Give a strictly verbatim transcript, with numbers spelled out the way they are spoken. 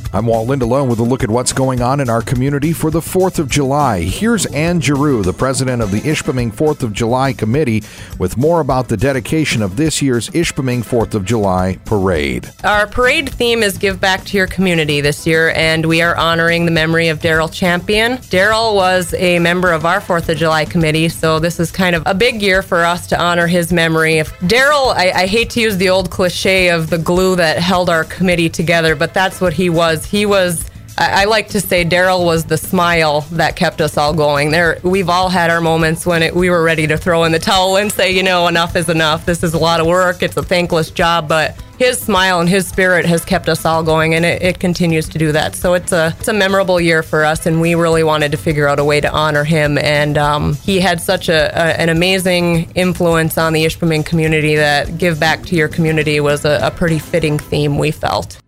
I'm Walt Lindelöf with a look at what's going on in our community for the fourth of July. Here's Ann Giroux, the president of the Ishpeming fourth of July Committee, with more about the dedication of this year's Ishpeming fourth of July Parade. Our parade theme is Give Back to Your Community this year, and we are honoring the memory of Daryl Champion. Daryl was a member of our fourth of July Committee, so this is kind of a big year for us to honor his memory. If Daryl, I, I hate to use the old cliche of the glue that held our committee together, but that's what he was. He was, I, I like to say Daryl was the smile that kept us all going. There, we've all had our moments when it, we were ready to throw in the towel and say, you know, enough is enough. This is a lot of work. It's a thankless job, but his smile and his spirit has kept us all going, and it, it continues to do that. So it's a it's a memorable year for us, and we really wanted to figure out a way to honor him. And um, he had such a, a an amazing influence on the Ishpeming community that Give Back to Your Community was a, a pretty fitting theme, we felt.